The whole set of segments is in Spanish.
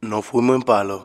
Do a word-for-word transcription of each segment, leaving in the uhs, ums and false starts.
Nos fuimos en palo.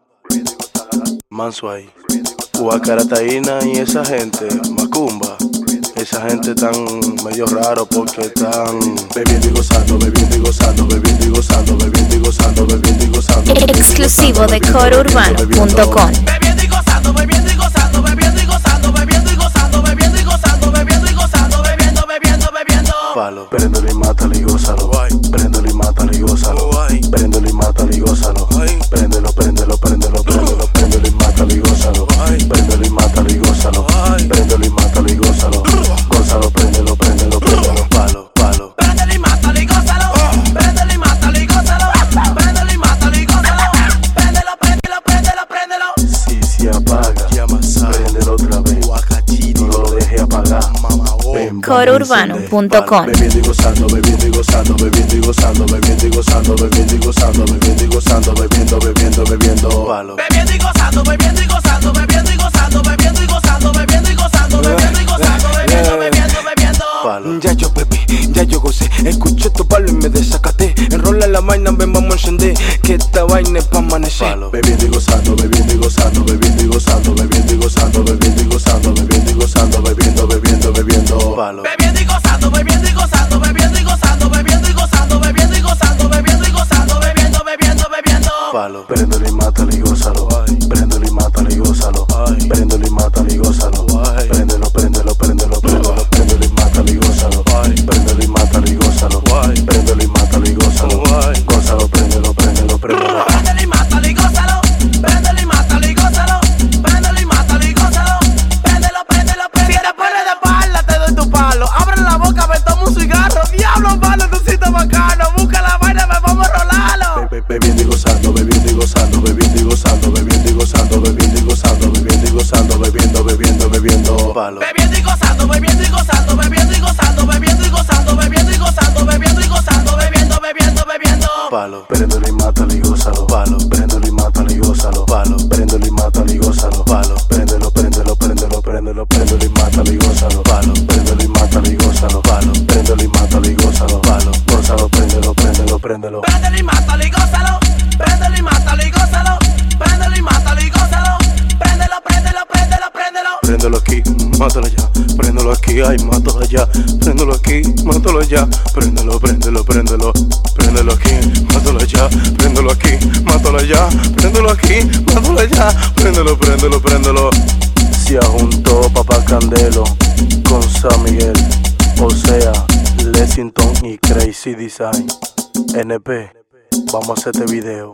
Manso ahí. Huacarataína y esa gente, Macumba. Esa gente tan medio raro porque están bebiendo y gozando, bebiendo y gozando, bebiendo y gozando, bebiendo y gozando, bebiendo y gozando. Exclusivo de coro urbano punto com. Bebiendo y gozando, bebiendo y gozando, bebiendo y gozando, bebiendo y gozando, bebiendo y gozando, bebiendo y gozando, bebiendo, bebiendo, bebiendo. Palo, préndelo y mátalo y gózalo. Préndelo y mátalo y gózalo. Préndelo y mátalo y gózalo. Préndelo, préndelo, préndelo, préndelo, préndelo y mátalo y gózalo. Préndelo y mátalo y gózalo. Préndelo y mátalo y gózalo. Gózalo, préndelo, préndelo, préndelo. Palo, palo. Préndelo y mátalo y gózalo. Préndelo y mátalo y gózalo. Préndelo y mátalo y gózalo. Préndelo, préndelo, préndelo, préndelo. Si se apaga, préndelo otra vez. No lo deje apagar. coro urbano punto com. Bebiendo y gozando, bebiendo y gozando, bebiendo y gozando, bebiendo y gozando, bebiendo y gozando, bebiendo y gozando, bebiendo, bebiendo, bebiendo. Palo. Bebiendo y gozando, bebiendo y gozando, bebiendo y gozando, bebiendo y gozando, bebiendo y gozando, bebiendo y gozando, bebiendo, bebiendo, bebiendo. Palo. Ya yo bebí, ya yo gocé, escuché tu palo y me desacaté. Enrola la vaina, ven vamos a encender, que esta vaina es pa' amanecer. Palo. Bebiendo y gozando, bebiendo y gozando, bebiendo y gozando, bebiendo y gozando, bebiendo y gozando, bebiendo y gozando, bebiendo, bebiendo, bebiendo. Palo. Bebiendo y gozando, bebiendo y gozando, bebiendo y gozando, bebiendo y gozando, bebiendo y gozando, bebiendo y gozando, bebiendo, bebiendo, bebiendo. Palo. Préndelo y mátalo y gózalo. Préndelo y mátalo y gózalo. Préndelo y mátalo y gózalo. Préndelo, préndelo, préndelo, préndelo, préndelo y mátalo y gózalo. Préndelo y mátalo y gózalo. Préndelo y mátalo y gózalo. Gózalo, préndelo, préndelo, préndelo. Préndelo y mátalo y gózalo. Préndelo y mátalo y gózalo. Préndelo y mátalo y gózalo. Préndelo, préndelo, préndelo. Si te pones de espalda te doy tu palo. Abre la boca, me tomo un cigarro. Diablo, palo, tu sitio bacano. Busca la vaina, me vamos a rolarlo. Be- be- Bebiendo y gozando, bebiendo y gozando, bebiendo y gozando, bebiendo y gozando, bebiendo y gozando, bebiendo y gozando, bebiendo, bebiendo, bebiendo. Palo. Bebiendo y gozando, bebiendo y gozando, bebiendo y gozando, bebiendo y gozando, bebiendo y gozando, bebiendo y gozando, bebiendo, bebiendo, bebiendo. Palo. Préndelo y mátalo y gózalo. Palo. Préndelo y mátalo y gózalo. Palo. Préndelo y mátalo y gózalo. Palo. Préndelo, préndelo, préndelo, préndelo, préndelo y mátalo y gózalo. Palo. Préndelo y mátalo y gózalo. Palo. Préndelo y mátalo y gózalo. Palo. Gózalo, préndelo, préndelo, préndelo. Préndelo y mátalo y gózalo. Préndelo y mátalo y gózalo. Préndelo y mátalo y gózalo. Préndelo, préndelo, préndelo, préndelo. Préndelo aquí, mátalo allá. Préndelo aquí, ay, mátalo allá. Préndelo aquí, mátalo allá. Préndelo, préndelo, préndelo. Préndelo aquí, mátalo allá. Préndelo aquí, mátalo allá. Préndelo aquí, mátalo allá. Préndelo, préndelo, préndelo. Se juntó Papá Candelo con San Miguel, o sea, Lexington y Crazy Design. N P, vamos a hacer este video.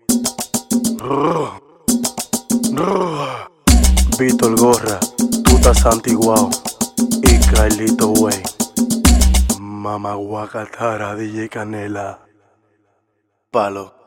Víctor Gorra, Tuta Santiguao y Carlito Way. Mama Guacatara, D J Canela. Palo.